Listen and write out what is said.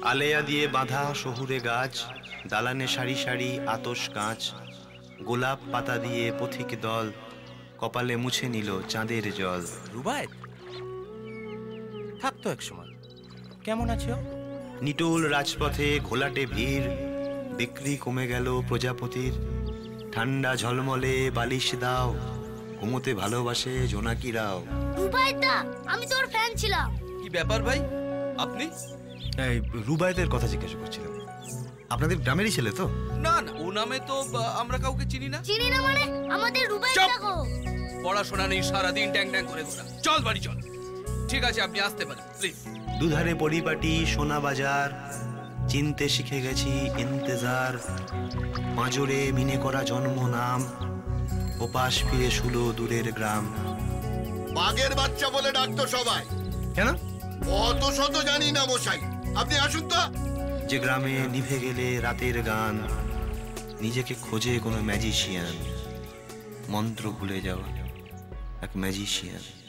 আলেয়া দিয়ে বাঁধা শহুরে গাছ, দালানে সারি সারি আতশ কাঁচ, গোলাপ পাতা দিয়ে পথিক দল কপালে মুছে নিল চাঁদের জল। রুবায়েত থাকতো এক সময়। কেমন আছো? নিটোল রাজপথে ঘোলাটে ভিড়, বিক্রি কমে গেল প্রজাপতির। ঠান্ডা ঝলমলে বালিশ দাও, ঘুমোতে ভালোবাসে জোনাকিরাও। রুবায়েতদা, আমি তোর ফ্যান ছিলাম। কি ব্যাপার ভাই, আপনি? এই রুবায়েতের কথা জিজ্ঞাসা করছিলাম। আপনাদের গ্রামেরই ছেলে তো? না না, ও নামে তো আমরা কাউকে চিনি না। চিনি না মানে? আমাদের রুবায়েতদা গো। পড়াশোনা নেই, সারাদিন ট্যাং ট্যাং করে ঘোরা। চল বাড়ি চল। ঠিক আছে, আপনি আসতে পারেন প্লিজ। দুধারে পরিপাটি সোনা বাজার, চিনতে শিখে গেছি ইন্তেজার। পাঁজরে মিনে করা জন্ম নাম, ওপাশ ফিরে শুলো দূরের গ্রাম। বাঘের বাচ্চা বলে ডাকতো সবাই। কেন? অত শত জানি না মশাই, আপনি আসুন তো। যে গ্রামে নিভে গেলে রাতের গান, নিজেকে খোঁজে কোনো ম্যাজিশিয়ান। মন্ত্র ভুলে যাওয়া এক ম্যাজিশিয়ান।